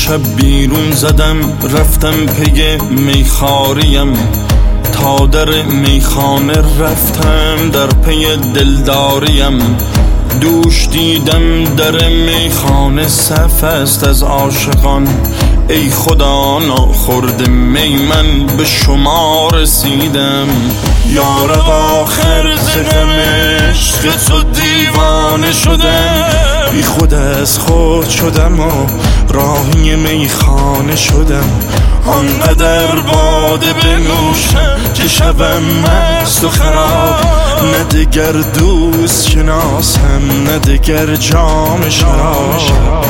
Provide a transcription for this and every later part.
شب بیرون زدم رفتم پی میخاریم، تا در میخانه رفتم در پی دلداریم. دوش دیدم در میخانه صف است از عاشقان، ای خدا ناخورده می من به شما رسیدم. یارب آخر ز غم عشق تو دیوانه شدم، بی خود از خود شدم و راهی میخانه شدم. آنقدر باده بنوشم که شبم مست و خراب، نه دگر دوست شناسم نه دگر جام شراب.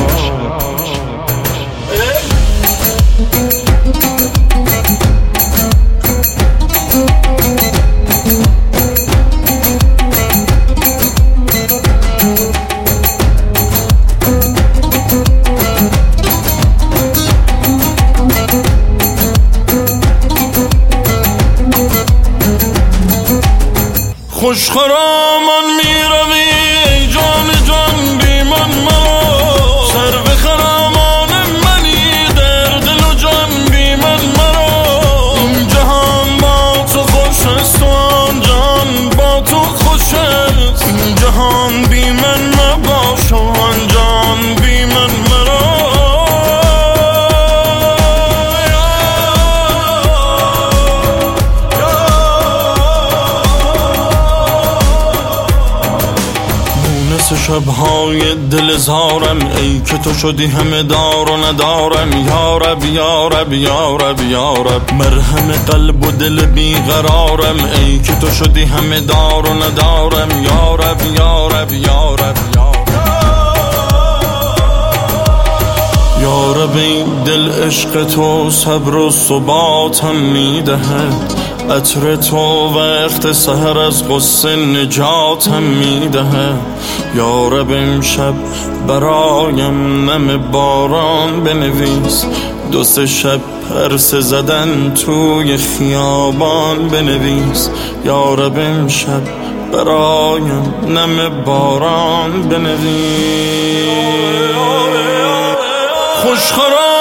خوش خرامان می روی ای جان جان بی من مرا، سر به خرامان منی در دل و جان بی من مرا. این جهان با تو خوش است و آن جان با تو خوش است، این جهان بی من مباش و آن جان بی من مرا. شبهای دل زارم ای که تو شدی همه دار و ندارم. یارب یارب یارب یارب مرهم قلب و دل بیقرارم، ای که تو شدی همه دار و ندارم. یارب یارب یارب یارب ای دل عشق تو صبر و ثباتم میدهد، عطر تو وقت سحر از غصه نجاتم میدهد. یارب امشب برایم نم باران بنویس، دو سه شب پرسه زدن توی خیابان بنویس. یارب امشب برایم نم باران بنویس. خوش خراب